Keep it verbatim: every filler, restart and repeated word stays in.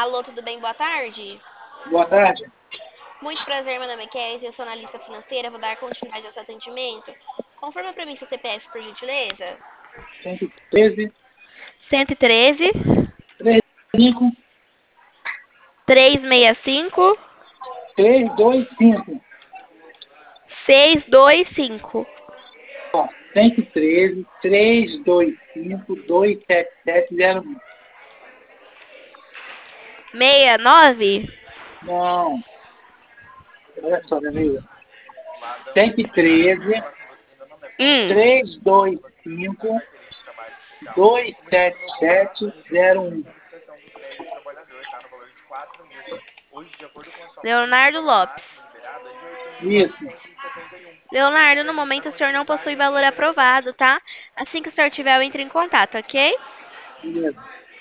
Alô, tudo bem? Boa tarde. Boa tarde. Muito prazer, meu nome é Kézia, eu sou analista financeira, vou dar continuidade ao seu atendimento. Confirma para mim seu C P F, por gentileza. cento e treze, cento e treze, cinco, trezentos e sessenta e cinco, três dois cinco. seiscentos e vinte e cinco. Ó, cento e treze, trezentos e vinte e cinco, dois sete sete zero um. sessenta e nove? Não, olha só, minha amiga. cento e treze, Hum. trezentos e vinte e cinco, dois sete sete zero um. Leonardo Lopes. Isso, Leonardo, no momento o senhor não possui valor aprovado, tá? Assim que o senhor tiver, eu entro em contato, ok? beleza.